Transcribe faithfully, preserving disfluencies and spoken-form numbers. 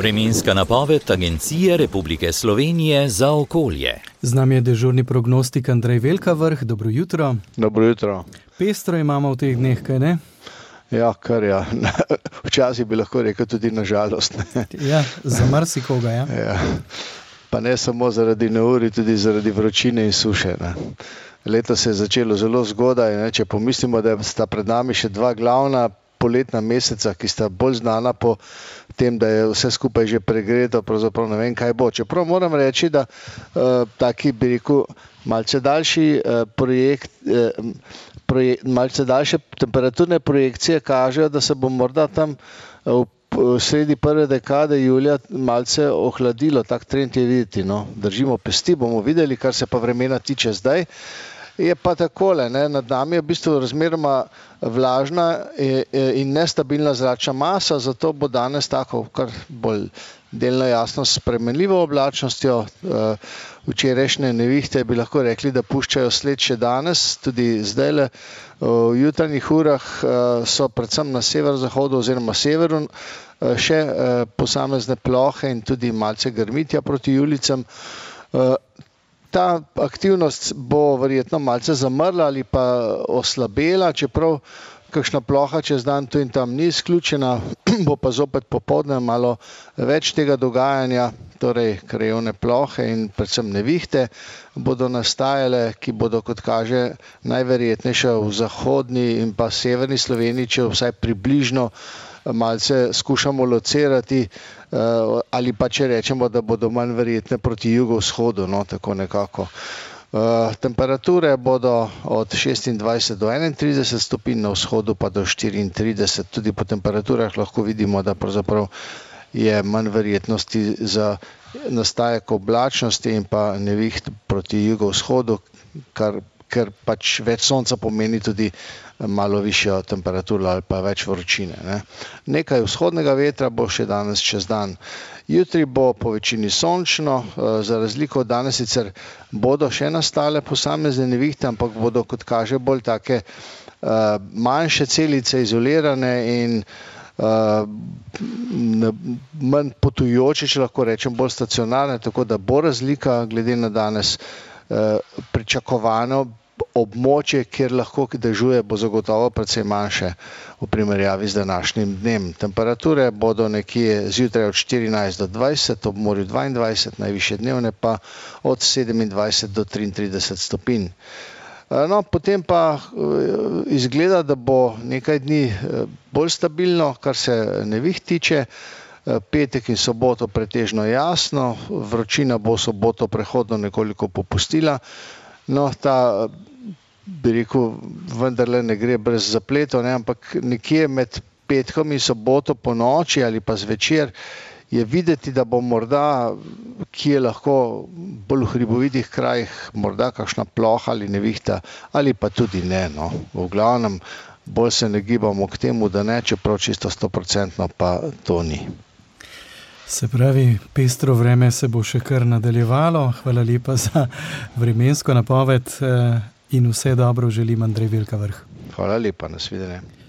Vremenska napoved Agencije Republike Slovenije za okolje. Z nami je dežurni prognostik Andrej Velkavrh. Dobro jutro. Dobro jutro. Pestro imamo v teh dneh, kaj ne? Ja, kar ja. Včasih bi lahko rekel tudi na žalost. Ja, za marsikoga, ja. Ja. Pa ne samo zaradi neurij, tudi zaradi vročine in suše. Ne. Leto se je začelo zelo zgodaj, ne. Če pomislimo, da sta pred nami še dva glavna poletna meseca, ki sta bolj znana po tem, da je vse skupaj že pregreto, pravzaprav ne vem, kaj bo. Čeprav moram reči, da uh, taki, bi rekel, malce daljši uh, projekt, uh, projekt, malce daljše temperaturne projekcije kažejo, da se bo morda tam uh, v sredi prve dekade julija malce ohladilo, tak trend je videti. No. Držimo pesti, bomo videli, kar se pa vremena tiče zdaj. Je pa takole, ne, nad nami je v bistvu razmeroma vlažna in nestabilna zračna masa, zato bo danes tako kar bolj delno jasno s spremenljivo oblačnostjo. Včerajšnje nevihte bi lahko rekli, da puščajo sled še danes, tudi zdajle v jutranjih urah so predvsem na severozahodu oziroma severu še posamezne plohe in tudi malce grmitja proti julicam. Ta aktivnost bo verjetno malce zamrla ali pa oslabela, čeprav kakšna ploha čez dan tu in tam ni izključena, bo pa zopet popoldne malo več tega dogajanja, torej krajevne plohe in predvsem nevihte bodo nastajale, ki bodo, kot kaže, najverjetnejše v zahodni in pa severni Sloveniji, če vsaj približno malce skušamo locirati, ali pa če rečemo, da bodo manj verjetne proti jugovzhodu, no, tako nekako. Temperature bodo od šestindvajset do enaintrideset stopinj, na vzhodu pa do štiriintrideset. Tudi po temperaturah lahko vidimo, da pravzaprav je manj verjetnosti za nastajek oblačnosti in pa neviht proti jugovzhodu, kar, ker pač več sonca pomeni tudi malo višjo temperaturo ali pa več vročine. Ne. Nekaj vzhodnega vetra bo še danes čez dan. Jutri bo po večini sončno, za razliko od danes sicer bodo še nastale posamezne nevihte, ampak bodo, kot kaže, bolj take manjše celice, izolirane in manj potujoče, če lahko rečem, bolj stacionarne, tako da bo razlika glede na danes pričakovano. Območje, kjer lahko dežuje, bo zagotovo precej manjše v primerjavi z današnjim dnem. Temperature bodo nekje zjutraj od štirinajst do dvajset, ob morju dvaindvajset, najvišje dnevne pa od sedemindvajset do triintrideset stopinj. No, potem pa izgleda, da bo nekaj dni bolj stabilno, kar se neviht tiče. Petek in soboto pretežno jasno, vročina bo soboto prehodno nekoliko popustila. No, ta, bi rekel, vendarle ne gre brez zapletov, ne, ampak nekje med petkom in soboto po noči ali pa zvečer je videti, da bo morda, ki je lahko bolj v hribovitih krajih, morda kakšna ploha ali nevihta, ali pa tudi ne. No. V glavnem, bolj se ne gibamo k temu, da ne, čeprav čisto stoprocentno pa to ni. Se pravi, pestro vreme se bo še kar nadaljevalo. Hvala lepa za vremensko napoved in vse dobro želim, Andrej Velkavrh. Hvala lepa, nasvidenje.